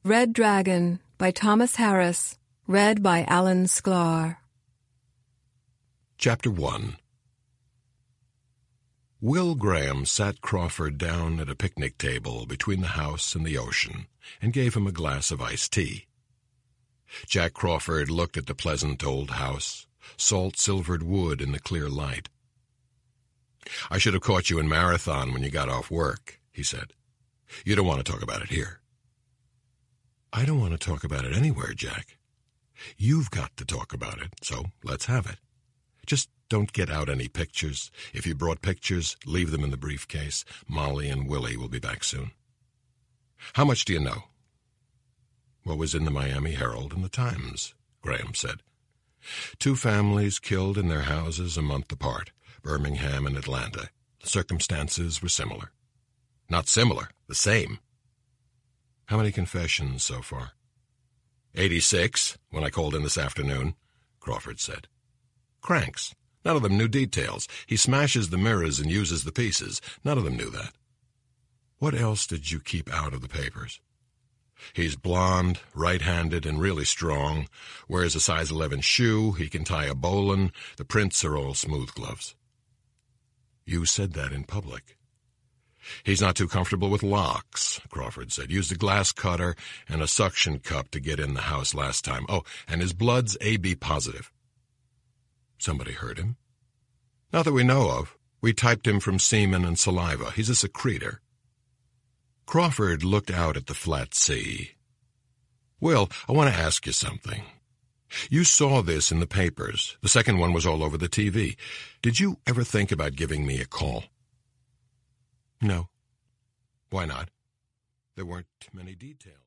Red Dragon by Thomas Harris. Read by Alan Sklar. Chapter 1. Will Graham sat Crawford down at a picnic table between the house and the ocean and gave him a glass of iced tea. Jack Crawford looked at the pleasant old house, salt-silvered wood in the clear light. "I should have caught you in Marathon when you got off work," he said. "You don't want to talk about it here." "I don't want to talk about it anywhere, Jack. You've got to talk about it, so let's have it. Just don't get out any pictures. If you brought pictures, leave them in the briefcase. Molly and Willie will be back soon." "How much do you know?" "What was in the Miami Herald and the Times," Graham said. "2 families killed in their houses a month apart, Birmingham and Atlanta. The circumstances were similar." "Not similar, the same." "How many confessions so far?" 86, when I called in this afternoon," Crawford said. "Cranks. None of them knew details. He smashes the mirrors and uses the pieces. None of them knew that." "What else did you keep out of the papers?" "He's blonde, right-handed, and really strong. Wears a size 11 shoe. He can tie a bowline. The prints are all smooth gloves." "You said that in public." "He's not too comfortable with locks," Crawford said. "Used a glass cutter and a suction cup to get in the house last time. Oh, and his blood's AB positive." "Somebody hurt him?" "Not that we know of. We typed him from semen and saliva. He's a secretor." Crawford looked out at the flat sea. "Will, I want to ask you something. You saw this in the papers. The second one was all over the TV. Did you ever think about giving me a call?" "No." "Why not?" "There weren't many details."